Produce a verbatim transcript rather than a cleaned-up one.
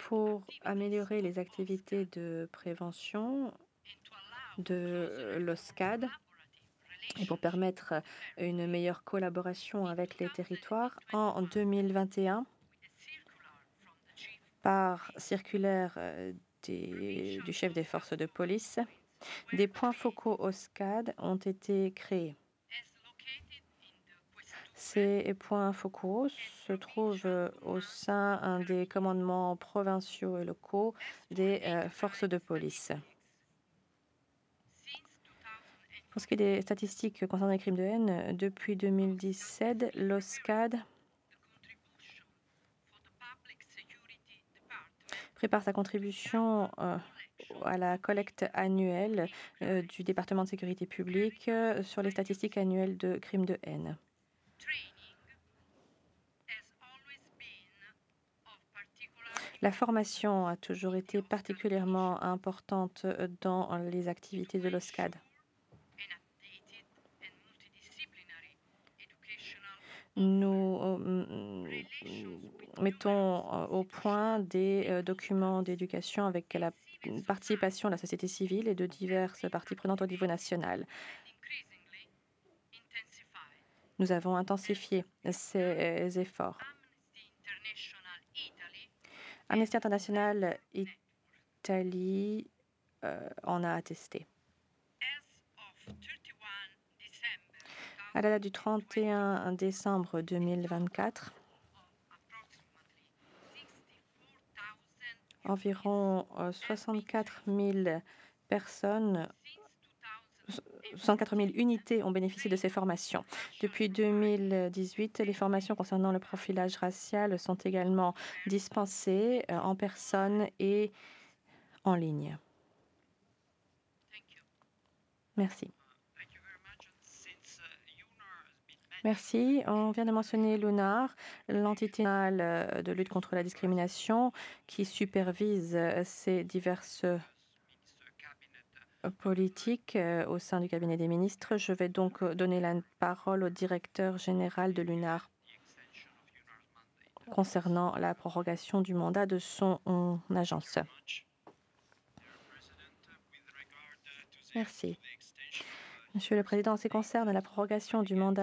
pour améliorer les activités de prévention de l'OSCAD et pour permettre une meilleure collaboration avec les territoires. En deux mille vingt et un, par circulaire euh, des- du chef des forces de police, des points focaux OSCAD ont été créés. Ces points focaux se trouvent au sein des commandements provinciaux et locaux des euh, forces de police. Pour ce qui est des statistiques concernant les crimes de haine, depuis deux mille dix-sept, l'OSCAD prépare sa contribution euh, à la collecte annuelle euh, du département de sécurité publique euh, sur les statistiques annuelles de crimes de haine. La formation a toujours été particulièrement importante dans les activités de l'OSCAD. Nous euh, mettons euh, au point des euh, documents d'éducation avec la participation de la société civile et de diverses parties prenantes au niveau national. Nous avons intensifié ces efforts. Amnesty International Italie euh, en a attesté. À la date du trente et un décembre deux mille vingt-quatre, environ euh, soixante-quatre mille personnes, soixante-quatre mille unités ont bénéficié de ces formations. Depuis deux mille dix-huit, les formations concernant le profilage racial sont également dispensées euh, en personne et en ligne. Merci. Merci. On vient de mentionner l'UNAR, l'entité nationale de lutte contre la discrimination, qui supervise ces diverses politiques au sein du cabinet des ministres. Je vais donc donner la parole au directeur général de l'UNAR concernant la prorogation du mandat de son agence. Merci. Monsieur le Président, en ce qui concerne la prorogation du mandat